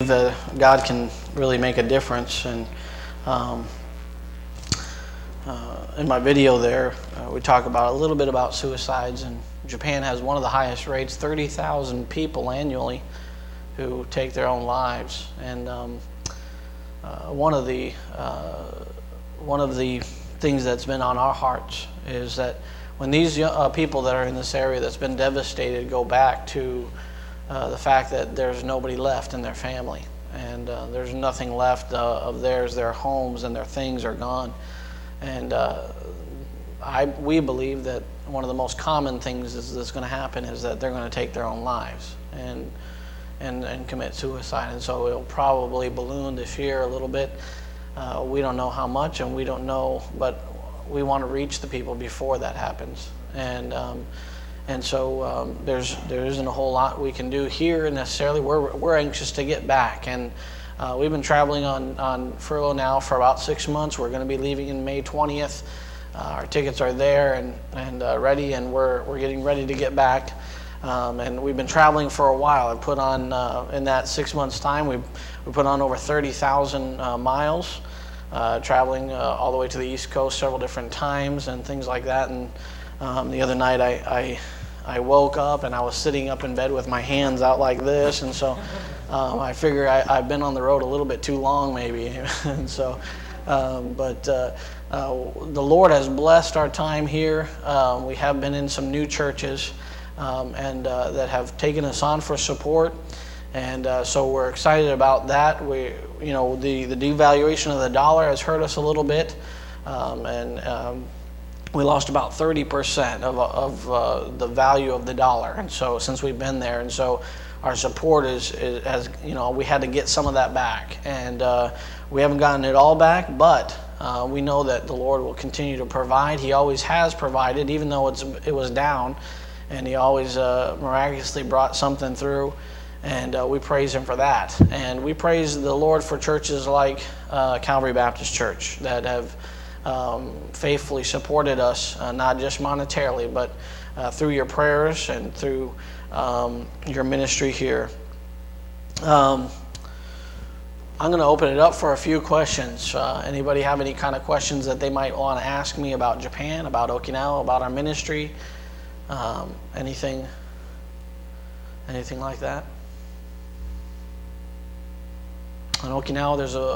that God can really make a difference. And in my video there, we talk about a little bit about suicides. And Japan has one of the highest rates, 30,000 people annually who take their own lives. And one of the things that's been on our hearts is that when these people that are in this area that's been devastated go back to the fact that there's nobody left in their family, and there's nothing left of theirs, their homes and their things are gone. And we believe that one of the most common things that's going to happen is that they're going to take their own lives and commit suicide. And so it'll probably balloon this year a little bit. We don't know how much, and we don't know, but we want to reach the people before that happens. And so there isn't a whole lot we can do here necessarily. We're anxious to get back, and we've been traveling on furlough now for about 6 months. We're going to be leaving in May 20th. Our tickets are there and ready, and we're getting ready to get back. And we've been traveling for a while. I put on in that 6 months time, we put on over 30,000 miles, traveling all the way to the East Coast several different times and things like that. And the other night I woke up and I was sitting up in bed with my hands out like this, and so I figure I've been on the road a little bit too long maybe. And so, but the Lord has blessed our time here. We have been in some new churches and that have taken us on for support, and so we're excited about that. The devaluation of the dollar has hurt us a little bit, and we lost about 30% of the value of the dollar, and so since we've been there, and so our support has we had to get some of that back, and we haven't gotten it all back, but we know that the Lord will continue to provide. He always has provided, even though it was down, and He always miraculously brought something through, and we praise Him for that. And we praise the Lord for churches like Calvary Baptist Church that have faithfully supported us, not just monetarily, but through your prayers and through your ministry here. I'm going to open it up for a few questions. Anybody have any kind of questions that they might want to ask me about Japan, about Okinawa, about our ministry? Anything like that? In Okinawa,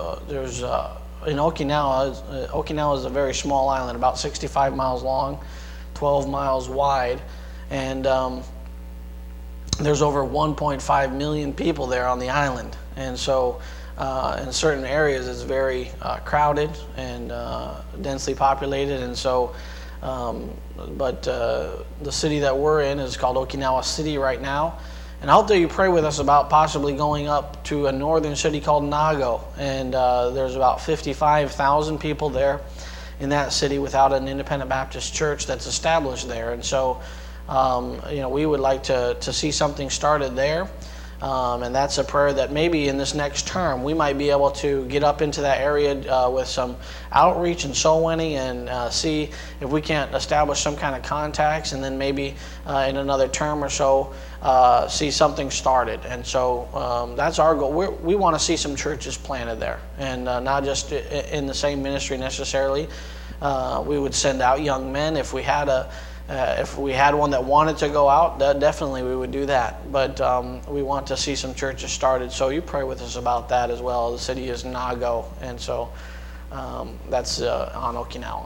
Okinawa is a very small island, about 65 miles long, 12 miles wide, and there's over 1.5 million people there on the island. And so in certain areas it's very crowded and densely populated, and so but the city that we're in is called Okinawa City right now. And I hope that you pray with us about possibly going up to a northern city called Nago. And there's about 55,000 people there in that city without an independent Baptist church that's established there. And so, we would like to see something started there. And that's a prayer that maybe in this next term we might be able to get up into that area with some outreach and soul winning, and see if we can't establish some kind of contacts, and then maybe in another term or so see something started. And so that's our goal. We want to see some churches planted there, and not just in the same ministry necessarily. We would send out young men if we had one that wanted to go out, definitely we would do that. But we want to see some churches started. So you pray with us about that as well. The city is Nago, and so that's on Okinawa.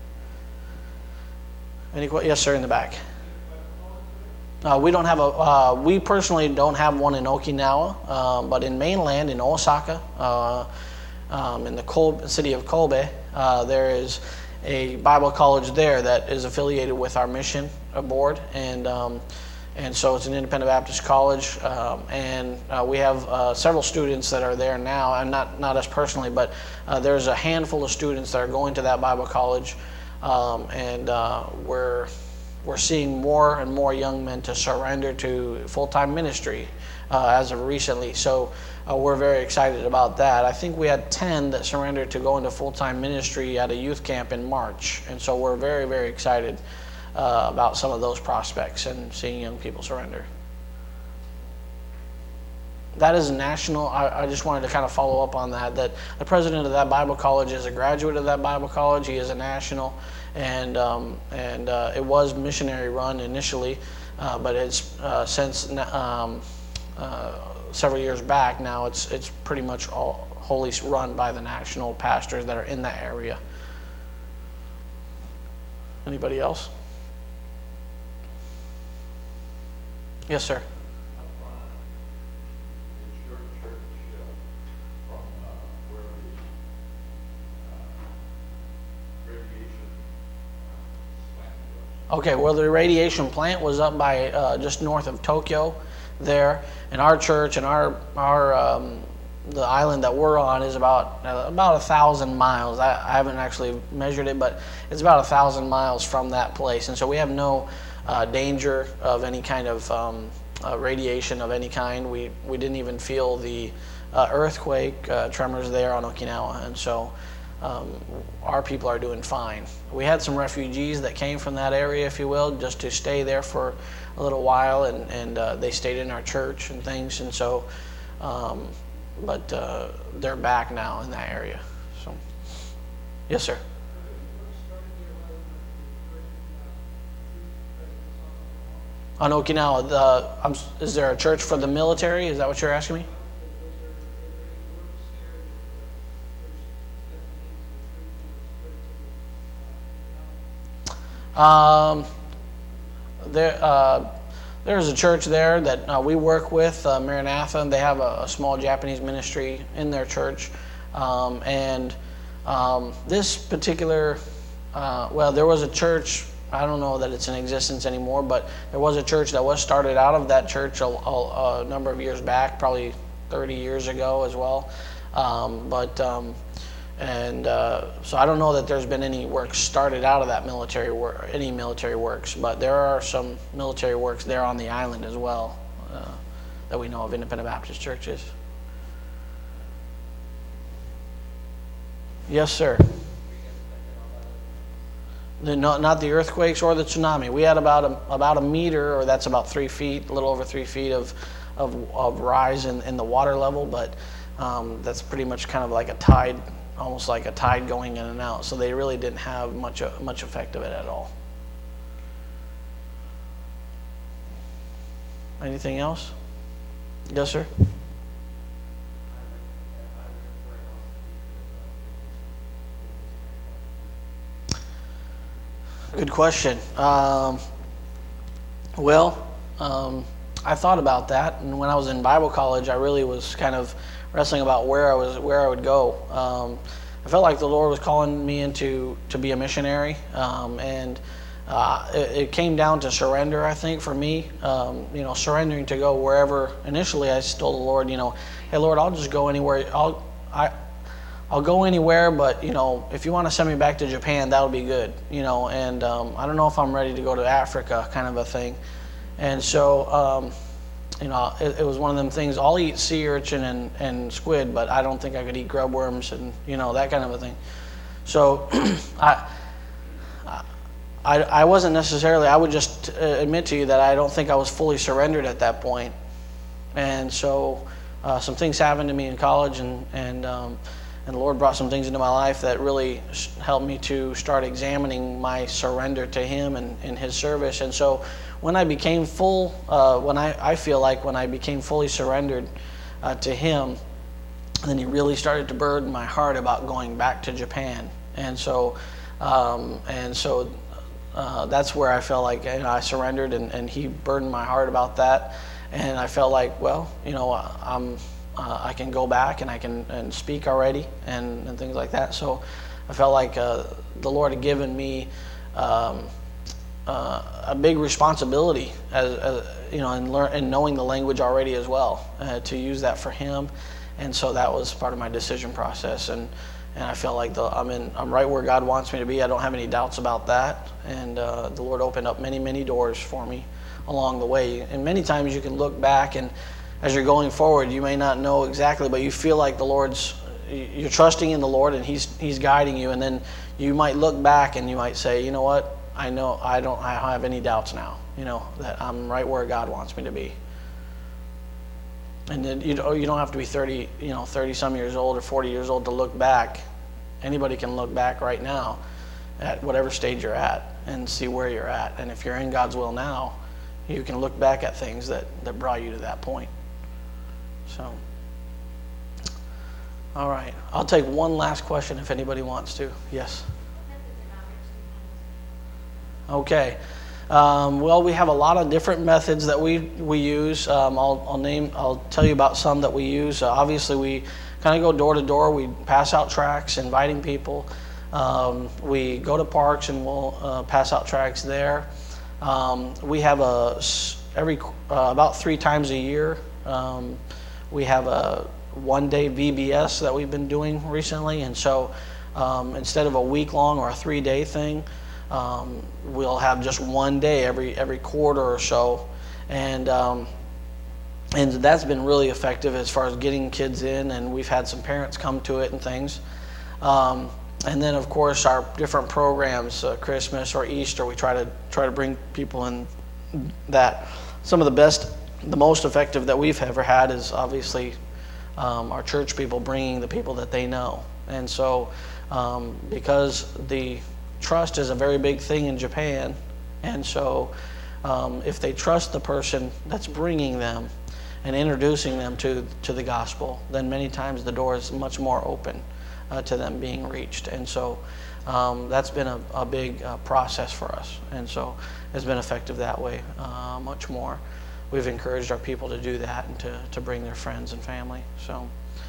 Yes, sir, in the back. We personally don't have one in Okinawa, but in mainland, in Osaka, in the city of Kobe, there is a Bible college there that is affiliated with our mission board, and so it's an independent Baptist college, and we have several students that are there now, and not us personally, but there's a handful of students that are going to that Bible college, and we're seeing more and more young men to surrender to full-time ministry as of recently. So we're very excited about that. I think we had 10 that surrendered to go into full-time ministry at a youth camp in March. And so we're very, very excited about some of those prospects and seeing young people surrender. that is national. I just wanted to kind of follow up on that. That the president of that Bible college is a graduate of that Bible college. He is a national, and it was missionary run initially, but it's since several years back now. It's pretty much all wholly run by the national pastors that are in that area. Anybody else? Yes, sir. Okay, well, the radiation plant was up by just north of Tokyo there, and our church and our the island that we're on is about 1,000 miles. I haven't actually measured it, but it's about 1,000 miles from that place, and so we have no danger of any kind of radiation of any kind. We didn't even feel the earthquake tremors there on Okinawa, and so our people are doing fine. We had some refugees that came from that area, if you will, just to stay there for a little while, and they stayed in our church and things, and so but they're back now in that area. So yes, sir. On Okinawa, is there a church for the military? Is that what you're asking me? There's a church there that we work with, Maranatha, and they have a small Japanese ministry in their church. This particular, there was a church. I don't know that it's in existence anymore, but there was a church that was started out of that church a number of years back, probably 30 years ago as well. So I don't know that there's been any work started out of that military work, any military works, but there are some military works there on the island as well that we know of, Independent Baptist churches. Yes, sir. Not the earthquakes or the tsunami. We had about a meter, or that's about 3 feet, a little over 3 feet of rise in the water level, but that's pretty much kind of like a tide, almost like a tide going in and out. So they really didn't have much effect of it at all. Anything else? Yes, sir. Good question. I thought about that, and when I was in Bible college, I really was kind of wrestling about where I would go. I felt like the Lord was calling me to be a missionary, and it came down to surrender. I think for me, surrendering to go wherever. Initially, I told the Lord, hey Lord, I'll just go anywhere. I'll go anywhere, but if you want to send me back to Japan, that would be good. And I don't know if I'm ready to go to Africa, kind of a thing. And so, it was one of them things. I'll eat sea urchin and squid, but I don't think I could eat grub worms and that kind of a thing. So, I wasn't necessarily. I would just admit to you that I don't think I was fully surrendered at that point. And so, some things happened to me in college, and the Lord brought some things into my life that really helped me to start examining my surrender to Him and His service. And so when I became I feel like when I became fully surrendered to Him, then He really started to burden my heart about going back to Japan. And so that's where I felt like I surrendered, and He burdened my heart about that. And I felt like, I can go back and I can speak already and things like that. So I felt like the Lord had given me a big responsibility in knowing the language already as well, to use that for Him. And so that was part of my decision process. And I felt like I'm right where God wants me to be. I don't have any doubts about that. And the Lord opened up many, many doors for me along the way. And many times you can look back, and as you're going forward, you may not know exactly, but you feel like you're trusting in the Lord, and He's guiding you. And then you might look back and you might say, you know what? I don't have any doubts now, that I'm right where God wants me to be. And then you don't have to be 30, 30 some years old or 40 years old to look back. Anybody can look back right now at whatever stage you're at and see where you're at. And if you're in God's will now, you can look back at things that brought you to that point. So, all right. I'll take one last question if anybody wants to. Yes? Okay. Well, we have a lot of different methods that we use. I'll tell you about some that we use. Obviously, we kind of go door to door. We pass out tracts, inviting people. We go to parks and we'll pass out tracts there. We have about 3 times a year. We have a one-day VBS that we've been doing recently, and so instead of a week-long or a 3-day thing, we'll have just one day every quarter or so, and that's been really effective as far as getting kids in, and we've had some parents come to it and things. And then, of course, our different programs, Christmas or Easter, we try to bring people in. That some of the most effective that we've ever had is obviously our church people bringing the people that they know. And so, because the trust is a very big thing in Japan, and so if they trust the person that's bringing them and introducing them to the gospel, then many times the door is much more open to them being reached. And so that's been a big process for us, and so it's been effective that way much more. We've encouraged our people to do that and to bring their friends and family. So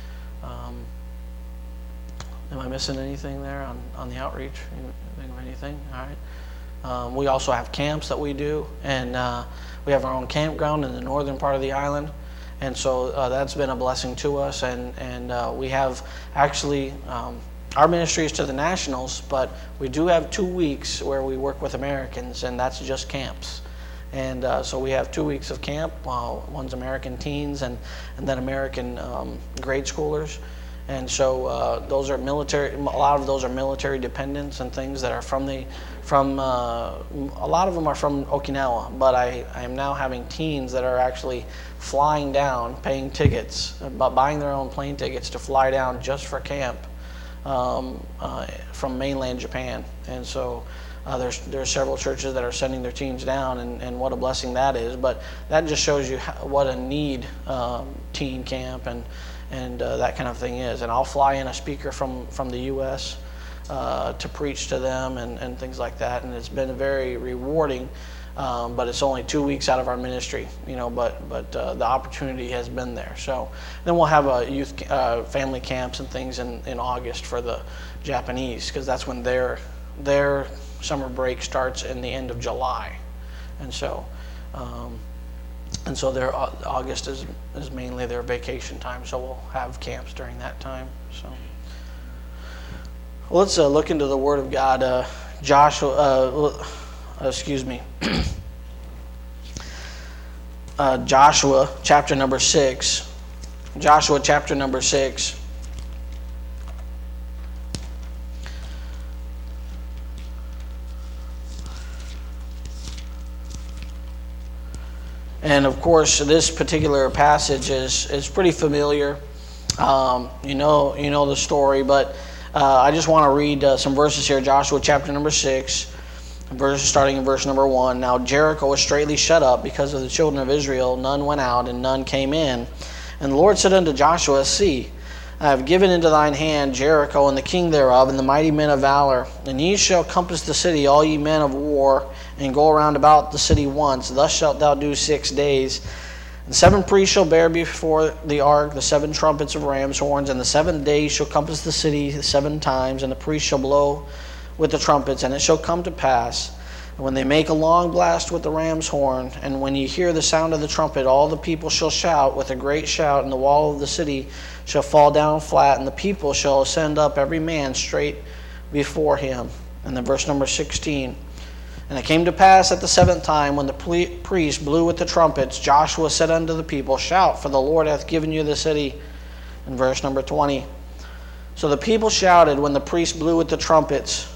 am I missing anything there on the outreach? You think of anything? All right. We also have camps that we do, and we have our own campground in the northern part of the island. And so that's been a blessing to us, and we have actually, our ministry is to the nationals, but we do have 2 weeks where we work with Americans, and that's just camps. And so we have 2 weeks of camp. One's American teens and then American grade schoolers. And so those are military. A lot of those are military dependents and things that are from a lot of them are from Okinawa. But I am now having teens that are actually flying down, paying tickets, buying their own plane tickets to fly down just for camp from mainland Japan. And so there's several churches that are sending their teens down, and what a blessing that is. But that just shows you what a need teen camp and that kind of thing is. And I'll fly in a speaker from the U.S. To preach to them and things like that. And it's been very rewarding, but it's only 2 weeks out of our ministry, but the opportunity has been there. So then we'll have a youth family camps and things in August for the Japanese, because that's when their summer break starts in the end of July. And so their August is mainly their vacation time, so we'll have camps during that time. So let's look into the Word of God. Joshua chapter number 6. Joshua chapter number 6. And of course, this particular passage is pretty familiar. You know the story, but I just want to read some verses here. Joshua chapter number 6, starting in verse number 1. Now Jericho was straitly shut up because of the children of Israel. None went out and none came in. And the Lord said unto Joshua, See, I have given into thine hand Jericho and the king thereof and the mighty men of valor. And ye shall compass the city, all ye men of war, and go around about the city once. Thus shalt thou do 6 days. And 7 priests shall bear before the ark the 7 trumpets of ram's horns, and the 7th day shall compass the city 7 times, and the priests shall blow with the trumpets. And it shall come to pass, when they make a long blast with the ram's horn, and when ye hear the sound of the trumpet, all the people shall shout with a great shout, and the wall of the city shall fall down flat, and the people shall ascend up every man straight before him. And then verse number 16. And it came to pass at the 7th time, when the priest blew with the trumpets, Joshua said unto the people, Shout, for the Lord hath given you the city. In verse number 20. So the people shouted when the priest blew with the trumpets.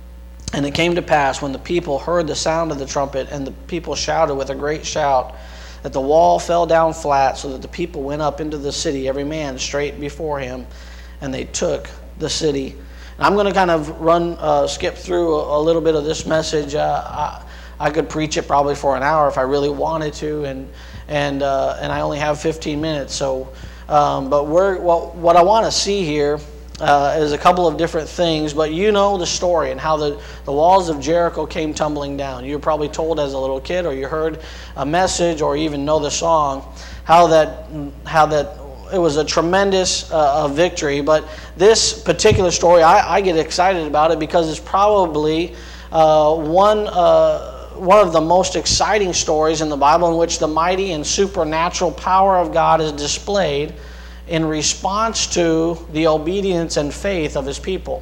And it came to pass, when the people heard the sound of the trumpet, and the people shouted with a great shout, that the wall fell down flat, so that the people went up into the city, every man straight before him, and they took the city. And I'm going to kind of skip through a little bit of this message. I could preach it probably for an hour if I really wanted to, and I only have 15 minutes. So, but what I want to see here is a couple of different things. But you know the story and how the walls of Jericho came tumbling down. You were probably told as a little kid, or you heard a message, or even know the song, how that it was a tremendous victory. But this particular story, I get excited about it because it's probably one of the most exciting stories in the Bible, in which the mighty and supernatural power of God is displayed in response to the obedience and faith of His people.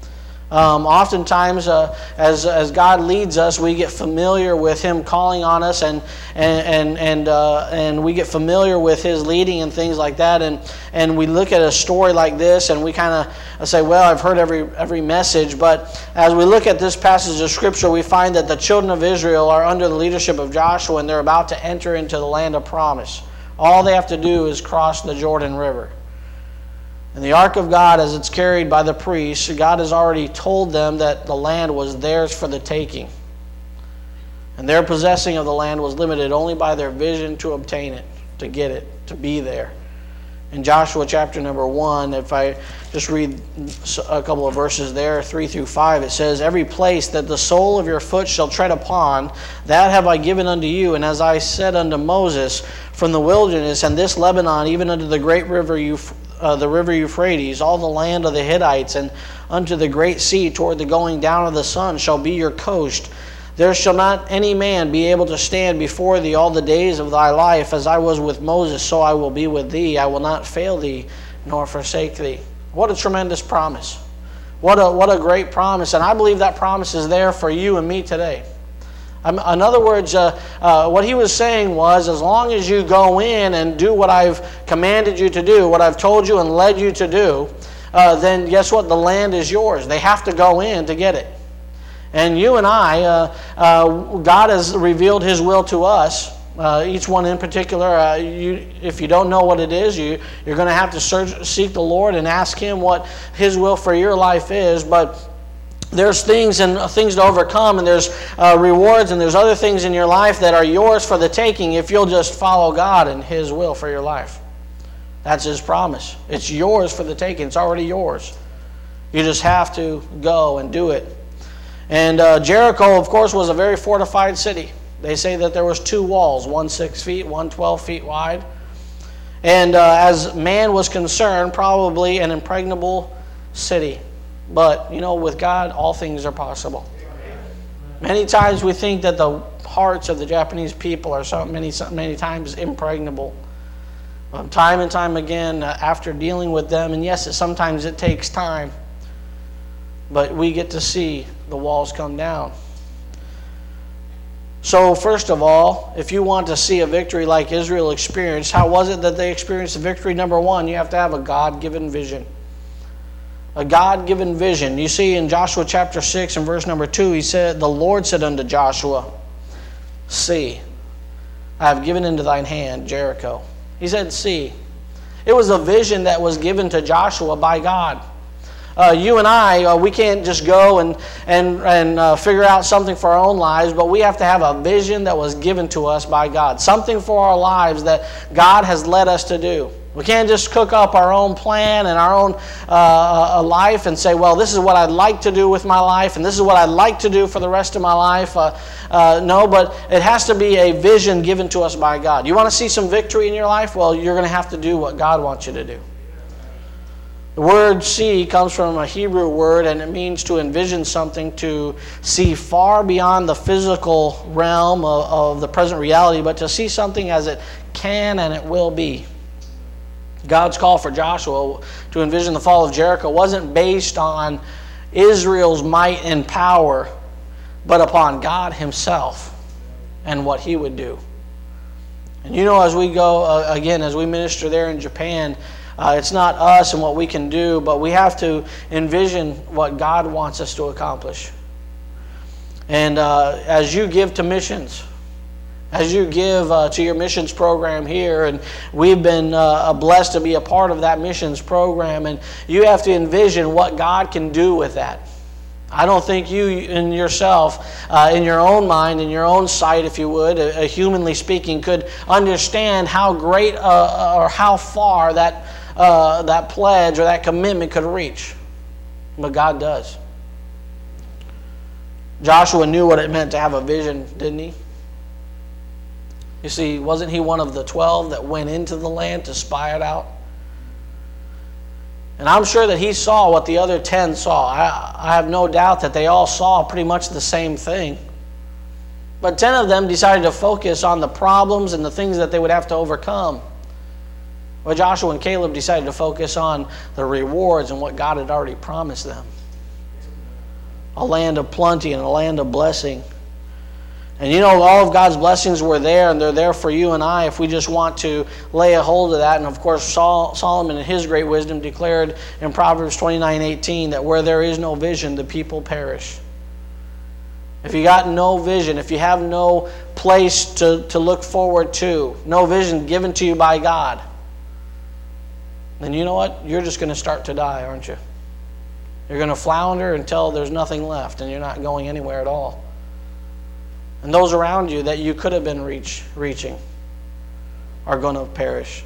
Oftentimes, as God leads us, we get familiar with Him calling on us, and we get familiar with His leading and things like that. And we look at a story like this, and we kind of say, "Well, I've heard every message." But as we look at this passage of Scripture, we find that the children of Israel are under the leadership of Joshua, and they're about to enter into the land of promise. All they have to do is cross the Jordan River. And the ark of God, as it's carried by the priests, God has already told them that the land was theirs for the taking. And their possessing of the land was limited only by their vision to obtain it, to get it, to be there. In Joshua chapter number 1, if I just read a couple of verses there, 3 through 5, it says, "Every place that the sole of your foot shall tread upon, that have I given unto you. And as I said unto Moses, from the wilderness and this Lebanon, even unto the great river the river Euphrates, all the land of the Hittites, and unto the great sea toward the going down of the sun shall be your coast. There shall not any man be able to stand before thee all the days of thy life. As I was with Moses, so I will be with thee. I will not fail thee, nor forsake thee." What a tremendous promise. What a great promise. And I believe that promise is there for you and me today. In other words, what he was saying was, as long as you go in and do what I've commanded you to do, what I've told you and led you to do, then guess what? The land is yours. They have to go in to get it. And you and I, God has revealed His will to us, each one in particular. If you don't know what it is, you're going to have to seek the Lord and ask Him what His will for your life is. But there's things to overcome, and there's rewards, and there's other things in your life that are yours for the taking if you'll just follow God and His will for your life. That's His promise. It's yours for the taking. It's already yours. You just have to go and do it. And Jericho, of course, was a very fortified city. They say that there was 2 walls, one 6 feet, one 12 feet wide. And as man was concerned, probably an impregnable city. But, with God, all things are possible. Many times we think that the hearts of the Japanese people are many times impregnable. Time and time again, after dealing with them, and yes, sometimes it takes time, but we get to see the walls come down. So first of all, if you want to see a victory like Israel experienced, how was it that they experienced the victory? Number one, you have to have a God-given vision. A God-given vision. You see in Joshua chapter 6 and verse number 2, he said, "The Lord said unto Joshua, See, I have given into thine hand Jericho." He said, "See." It was a vision that was given to Joshua by God. You and I, we can't just go and figure out something for our own lives, but we have to have a vision that was given to us by God. Something for our lives that God has led us to do. We can't just cook up our own plan and our own life and say, well, this is what I'd like to do with my life, and this is what I'd like to do for the rest of my life. No, but it has to be a vision given to us by God. You want to see some victory in your life? Well, you're going to have to do what God wants you to do. The word see comes from a Hebrew word, and it means to envision something, to see far beyond the physical realm of the present reality, but to see something as it can and it will be. God's call for Joshua to envision the fall of Jericho wasn't based on Israel's might and power, but upon God Himself and what He would do. And as we go, again, as we minister there in Japan, it's not us and what we can do, but we have to envision what God wants us to accomplish. And as you give to missions, As you give to your missions program here, and we've been blessed to be a part of that missions program, and you have to envision what God can do with that. I don't think you in yourself, in your own mind, in your own sight, if you would, humanly speaking, could understand how great or how far that pledge or that commitment could reach. But God does. Joshua knew what it meant to have a vision, didn't he? You see, wasn't he one of the 12 that went into the land to spy it out? And I'm sure that he saw what the other 10 saw. I have no doubt that they all saw pretty much the same thing. But 10 of them decided to focus on the problems and the things that they would have to overcome. Well, Joshua and Caleb decided to focus on the rewards and what God had already promised them. A land of plenty and a land of blessing. And you know, all of God's blessings were there, and they're there for you and I if we just want to lay a hold of that. And of course, Solomon in his great wisdom declared in Proverbs 29:18 that where there is no vision, the people perish. If you got no vision, if you have no place to look forward to, no vision given to you by God, then you know what? You're just going to start to die, aren't you? You're going to flounder until there's nothing left, and you're not going anywhere at all. And those around you that you could have been reaching are going to perish.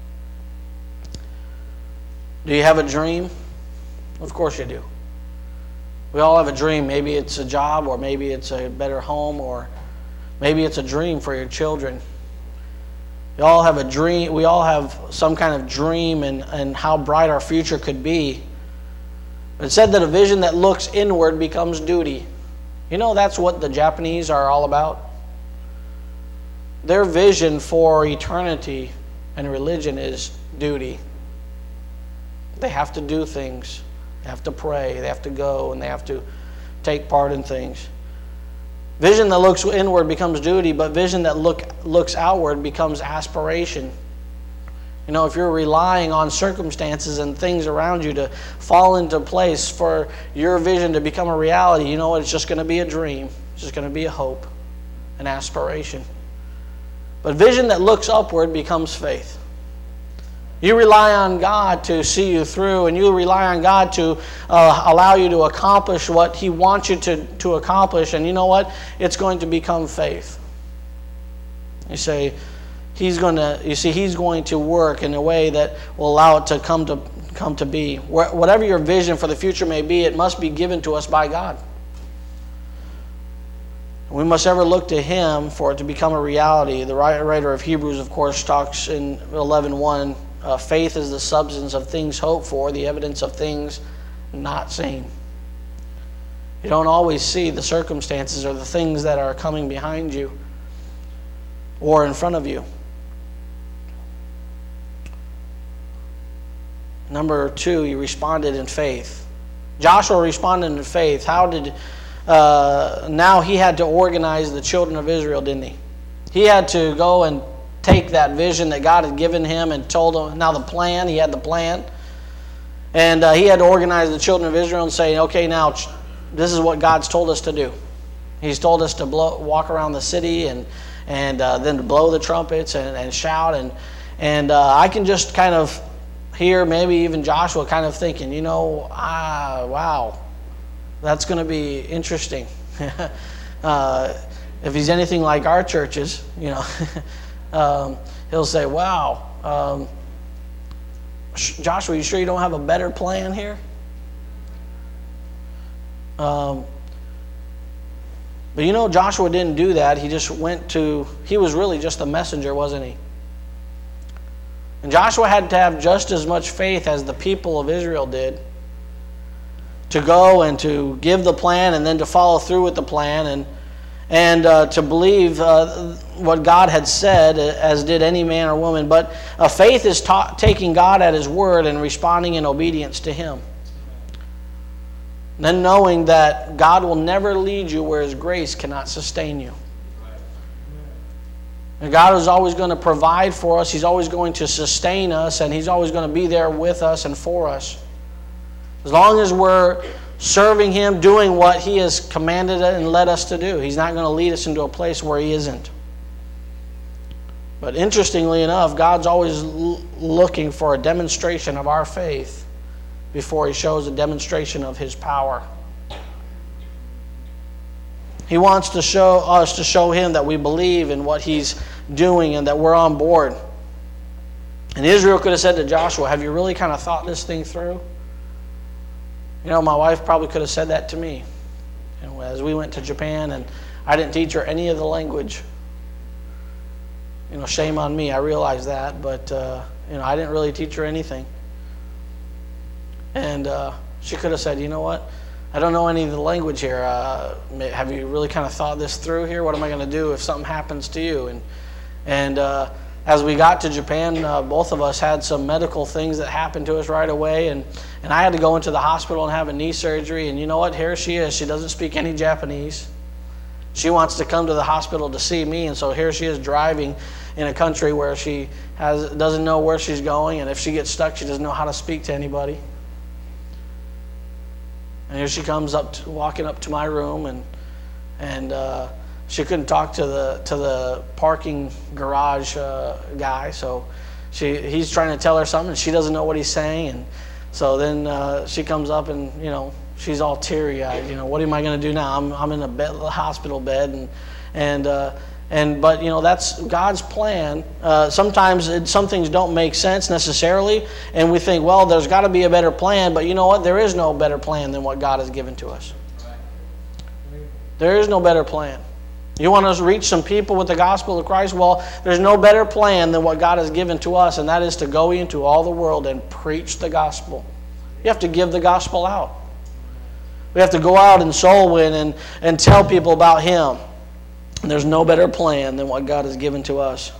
Do you have a dream? Of course you do. We all have a dream. Maybe it's a job, or maybe it's a better home, or maybe it's a dream for your children. We all have a dream. We all have some kind of dream and how bright our future could be. But it said that a vision that looks inward becomes duty. You know, that's what the Japanese are all about. Their vision for eternity and religion is duty. They have to do things. They have to pray. They have to go, and they have to take part in things. Vision that looks inward becomes duty, but vision that looks outward becomes aspiration. You know, if you're relying on circumstances and things around you to fall into place for your vision to become a reality, you know what? It's just going to be a dream. It's just going to be a hope, an aspiration. But vision that looks upward becomes faith. You rely on God to see you through, and you rely on God to allow you to accomplish what He wants you to accomplish. And you know what? It's going to become faith. You say, He's going to work in a way that will allow it to come to be. Whatever your vision for the future may be, it must be given to us by God. We must ever look to Him for it to become a reality. The writer of Hebrews, of course, talks in 11:1, faith is the substance of things hoped for, the evidence of things not seen. You don't always see the circumstances or the things that are coming behind you or in front of you. Number 2, he responded in faith. Joshua responded in faith. Now he had to organize the children of Israel, didn't he? He had to go and take that vision that God had given him and told him, now the plan, he had the plan. And he had to organize the children of Israel and say, okay, now this is what God's told us to do. He's told us to walk around the city and then to blow the trumpets and shout. And I can just kind of hear maybe even Joshua kind of thinking, wow, that's going to be interesting. If he's anything like our churches, he'll say, wow, Joshua, you sure you don't have a better plan here? But Joshua didn't do that. He was really just a messenger, wasn't he? And Joshua had to have just as much faith as the people of Israel did to go and to give the plan and then to follow through with the plan and to believe what God had said, as did any man or woman. But faith is taking God at His word and responding in obedience to Him. And then knowing that God will never lead you where His grace cannot sustain you. And God is always going to provide for us. He's always going to sustain us, and He's always going to be there with us and for us. As long as we're serving Him, doing what He has commanded and led us to do. He's not going to lead us into a place where He isn't. But interestingly enough, God's always looking for a demonstration of our faith before he shows a demonstration of his power. He wants to show us to show him that we believe in what he's doing and that we're on board. And Israel could have said to Joshua, have you really kind of thought this thing through? You know, my wife probably could have said that to me. And as we went to Japan, and I didn't teach her any of the language. You know, shame on me, I realize that, but you know, I didn't really teach her anything. And she could have said, you know what, I don't know any of the language here. Have you really kind of thought this through here? What am I going to do if something happens to you? And as we got to Japan, both of us had some medical things that happened to us right away, and I had to go into the hospital and have a knee surgery. And you know what? Here she is. She doesn't speak any Japanese. She wants to come to the hospital to see me, and so here she is driving in a country where she doesn't know where she's going, and if she gets stuck, she doesn't know how to speak to anybody. And here she comes walking up to my room, and she couldn't talk to the parking garage guy, so he's trying to tell her something, and she doesn't know what he's saying, and so then she comes up, and you know, she's all teary-eyed. You know, what am I going to do now? I'm in a hospital bed, but you know, that's God's plan. Sometimes some things don't make sense necessarily, and we think, well, there's got to be a better plan. But you know what? There is no better plan than what God has given to us. There is no better plan. You want us to reach some people with the gospel of Christ? Well, there's no better plan than what God has given to us, and that is to go into all the world and preach the gospel. You have to give the gospel out. We have to go out and soul win and tell people about him. And there's no better plan than what God has given to us.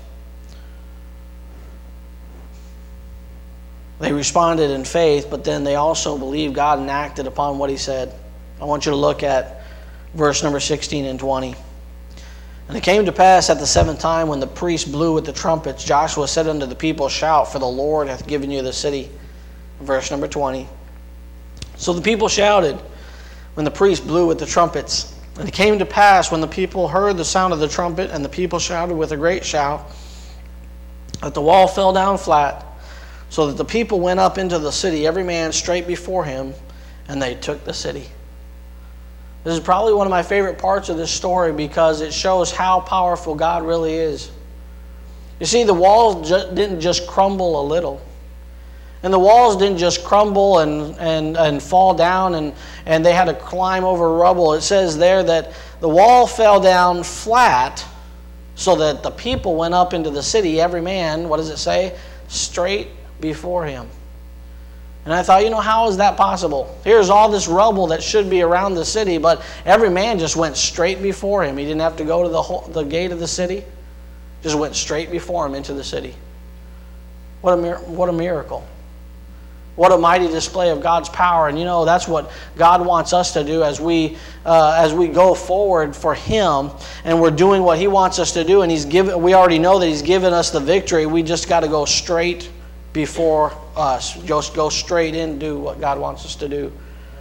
They responded in faith, but then they also believed God and acted upon what he said. I want you to look at verse number 16 and 20. And it came to pass at the seventh time, when the priest blew with the trumpets, Joshua said unto the people, shout, for the Lord hath given you the city. Verse number 20. So the people shouted when the priest blew with the trumpets. And it came to pass, when the people heard the sound of the trumpet, and the people shouted with a great shout, that the wall fell down flat, so that the people went up into the city, every man straight before him, and they took the city. This is probably one of my favorite parts of this story, because it shows how powerful God really is. You see, the walls didn't just crumble a little. And the walls didn't just crumble and fall down, and they had to climb over rubble. It says there that the wall fell down flat, so that the people went up into the city, every man, what does it say? Straight before him. And I thought, you know, how is that possible? Here's all this rubble that should be around the city, but every man just went straight before him. He didn't have to go to the gate of the city. Just went straight before him into the city. What a miracle. What a mighty display of God's power. And you know, that's what God wants us to do as we go forward for him, and we're doing what he wants us to do, and we already know that he's given us the victory. We just got to go straight before us. Just go straight in and do what God wants us to do.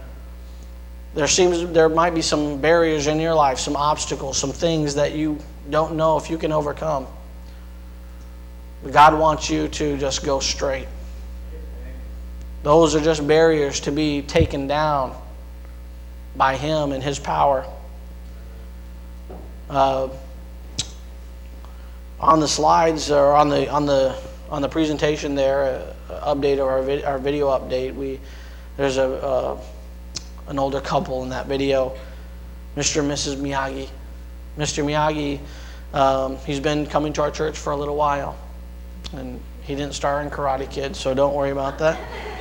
There might be some barriers in your life, some obstacles, some things that you don't know if you can overcome. But God wants you to just go straight. Those are just barriers to be taken down by him and his power. On the slides, or on the presentation there, update or our video update, there's an older couple in that video, Mr. and Mrs. Miyagi. Mr. Miyagi, he's been coming to our church for a little while, and he didn't star in Karate Kid, so don't worry about that.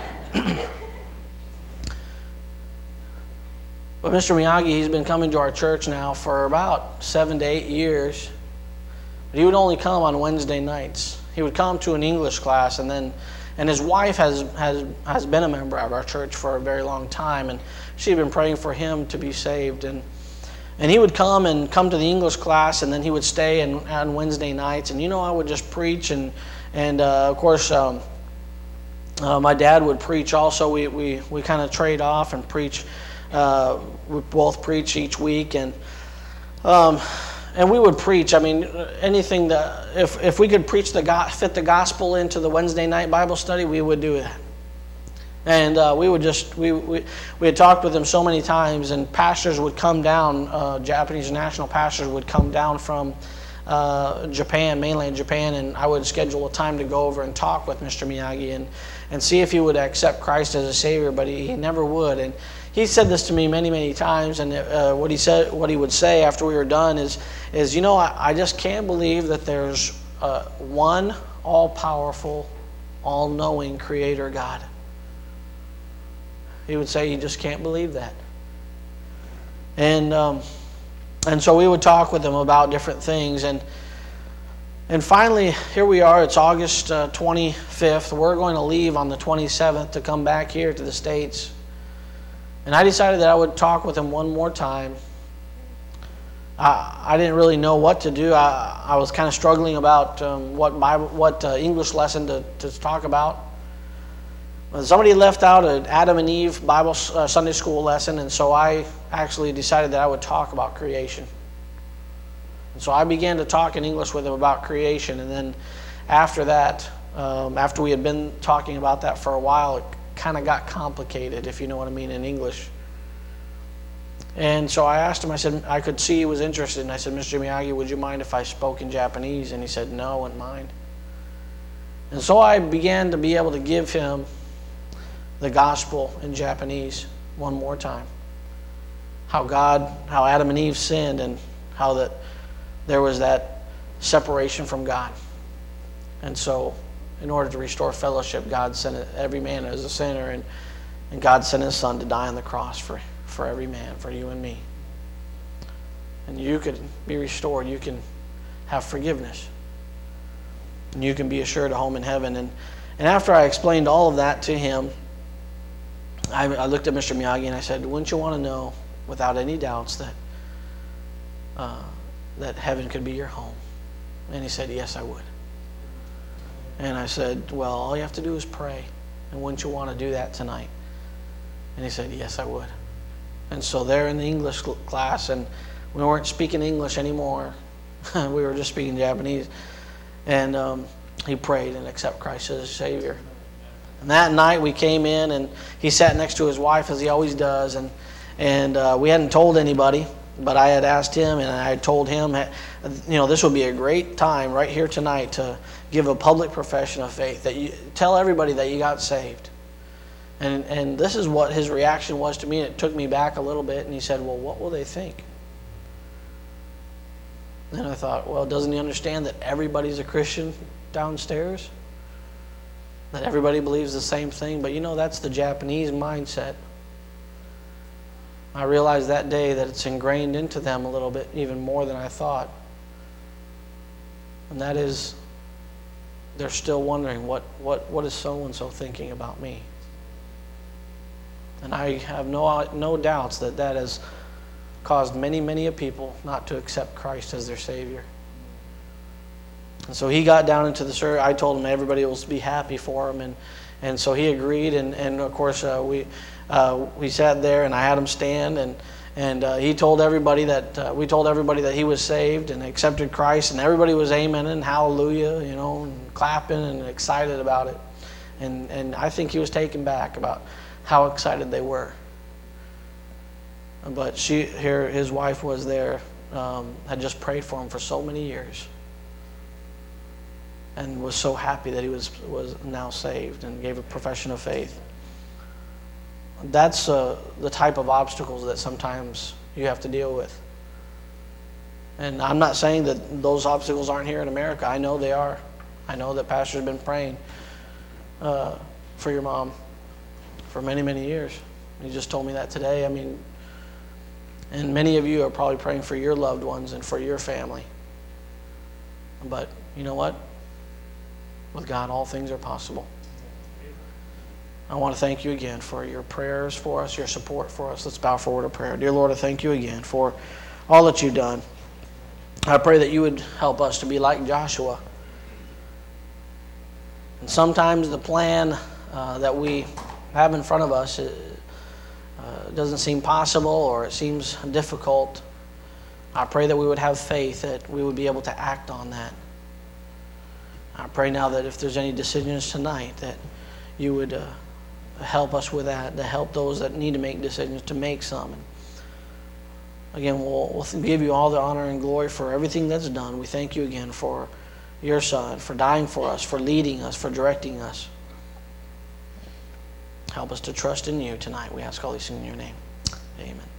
But Mr. Miyagi, he's been coming to our church now for about 7 to 8 years. But he would only come on Wednesday nights. He would come to an English class, and his wife has been a member of our church for a very long time, and she'd been praying for him to be saved. And he would come to the English class, and then he would stay on Wednesday nights. And you know, I would just preach, and of course, my dad would preach also. We kind of trade off and preach. We both preach each week, and and we would preach. I mean, anything that if we could preach fit the gospel into the Wednesday night Bible study, we would do that. And we had talked with them so many times, and pastors would come down. Japanese national pastors would come down from Japan, mainland Japan, and I would schedule a time to go over and talk with Mr. Miyagi and see if he would accept Christ as a Savior, but he never would. And he said this to me many, many times, and what he would say after we were done is I just can't believe that there's one all-powerful, all-knowing Creator God. He would say he just can't believe that. And so we would talk with him about different things. And finally, here we are. It's August 25th. We're going to leave on the 27th to come back here to the States. And I decided that I would talk with him one more time. I didn't really know what to do. I was kind of struggling about what English lesson to talk about. Somebody left out an Adam and Eve Bible Sunday school lesson, and so I actually decided that I would talk about creation. And so I began to talk in English with him about creation, and then after that, after we had been talking about that for a while, it kind of got complicated, if you know what I mean, in English. And so I asked him, I said, I could see he was interested, and I said, Mr. Miyagi, would you mind if I spoke in Japanese? And he said, no, I wouldn't mind. And so I began to be able to give him the gospel in Japanese one more time. How Adam and Eve sinned, and how that there was that separation from God. And so in order to restore fellowship, God sent every man as a sinner, and God sent his son to die on the cross for every man, for you and me. And you could be restored. You can have forgiveness. And you can be assured a home in heaven. And after I explained all of that to him, I looked at Mr. Miyagi and I said, wouldn't you want to know without any doubts that heaven could be your home? And he said, yes, I would. And I said, well, all you have to do is pray. And wouldn't you want to do that tonight? And he said, yes, I would. And so there in the English class, and we weren't speaking English anymore. We were just speaking Japanese. And he prayed and accepted Christ as his Savior. And that night we came in, and he sat next to his wife, as he always does. And we hadn't told anybody, but I had asked him, and I had told him, this would be a great time right here tonight to give a public profession of faith, that you tell everybody that you got saved. And this is what his reaction was to me. It took me back a little bit, and he said, well, what will they think? And I thought, well, doesn't he understand that everybody's a Christian downstairs? That everybody believes the same thing? But that's the Japanese mindset. I realized that day that it's ingrained into them a little bit, even more than I thought. And that is, they're still wondering, what is so-and-so thinking about me? And I have no doubts that has caused many, many a people not to accept Christ as their Savior. And so he got down into the service. I told him everybody will be happy for him, and so he agreed. And of course we sat there, and I had him stand, and he told everybody that we told everybody that he was saved and accepted Christ, and everybody was amen and hallelujah, and clapping and excited about it. And I think he was taken back about how excited they were. But his wife was there, had just prayed for him for so many years, and was so happy that he was now saved and gave a profession of faith. That's the type of obstacles that sometimes you have to deal with. And I'm not saying that those obstacles aren't here in America. I know they are. I know that pastors have been praying for your mom for many, many years. He just told me that today. And many of you are probably praying for your loved ones and for your family. But you know what? With God, all things are possible. I want to thank you again for your prayers for us, your support for us. Let's bow forward to prayer. Dear Lord, I thank you again for all that you've done. I pray that you would help us to be like Joshua. And sometimes the plan that we have in front of us doesn't seem possible, or it seems difficult. I pray that we would have faith, that we would be able to act on that. I pray now that if there's any decisions tonight, that you would help us with that, to help those that need to make decisions to make some. And again, we'll give you all the honor and glory for everything that's done. We thank you again for your Son, for dying for us, for leading us, for directing us. Help us to trust in you tonight. We ask all these things in your name. Amen.